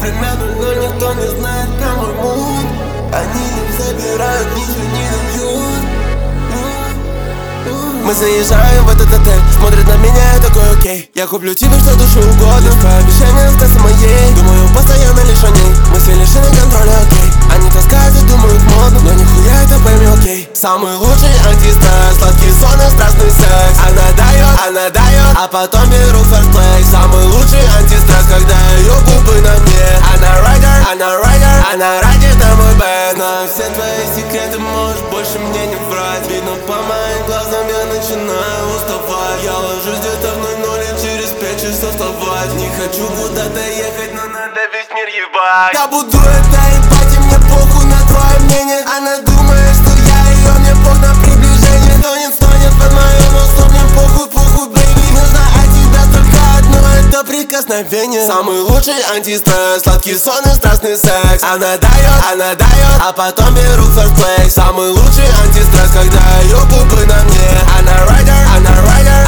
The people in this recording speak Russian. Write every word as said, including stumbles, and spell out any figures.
Время ноль ноль, никто не знает про мой муд. Они не забирают, ничего не дают. Мы заезжаем в этот отель, смотрит на меня, я такой окей. Я куплю тебе что душе угодно, по обещанию стать моей. Думаю постоянно лишь о ней, мы все лишены контроля, окей. Они таскают и думают модно, но нихуя это пойми, окей. Самый лучший антистресс, сладкий сон и страстный секс. Она дает, она дает, а потом беру first place. Самый лучший антистресс, когда ее губы на мне. Она райдер, она райдер, она райдер на мой бэк. Знаю все твои секреты, можешь больше мне не врать. Видно по моим глазам, я начинаю уставать. Я ложусь где-то в ноль ноль и через пять часов вставать. Не хочу куда-то ехать, но надо весь мир ебать. Я буду это ебать, и мне похуй на твое мнение. Она думает, что я ее, мне пох на приближение. Тонет, стонет под моим мостом, мне похуй, похуй, бэйби. Нужно от тебя только одно, это прикосновение. Самый лучший антистресс, сладкий сон и страстный секс. Она дает, она дает, а потом беру first place. Самый лучший антистресс, когда ее губы на мне. Она райдер, она райдер,